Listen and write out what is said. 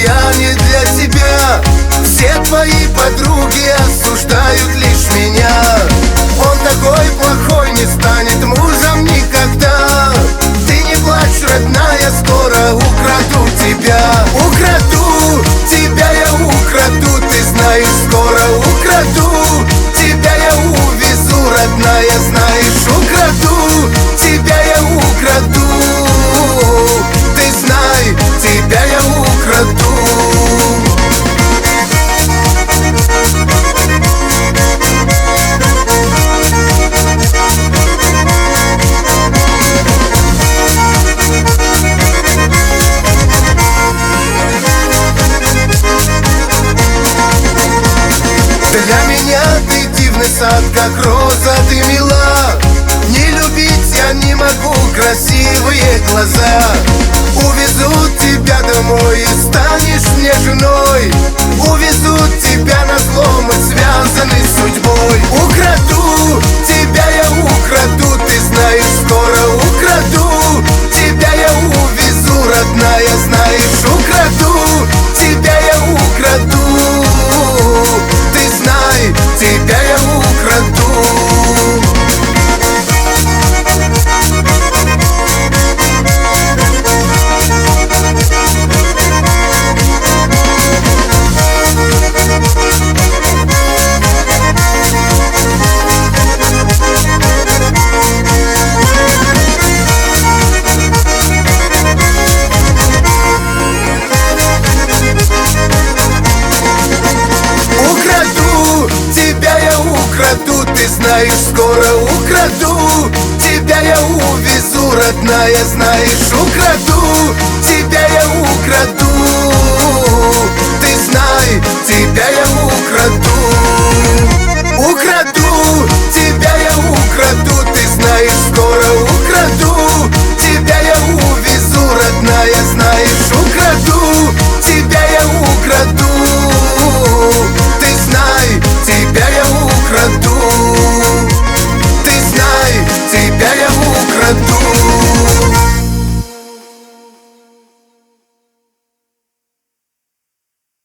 я не для тебя. Все твои подруги осуждают лишь меня. Он такой плохой, не станет мужем никогда. Ты не плачь, родная, скоро украду тебя. Украду тебя, я украду, ты знаешь, скоро украду тебя, я увезу, родная, знаешь, украду тебя, я украду. Ты знай, тебя я украду. Для меня ты дивный сад, как роза, ты мила. Не любить я не могу красивые глаза. Увезут тебя домой и станешь мне женой. Увезут тебя на зло, мы связаны судьбой. Украду тебя, я украду, ты знаешь, скоро украду тебя, я увезу, родная, знаешь, украду тебя, я украду. Ты знай, тебя я украду. Украду, ты знаешь, скоро украду тебя, я увезу, родная, знаешь, украду тебя, я украду. Ты знай, тебя я украду.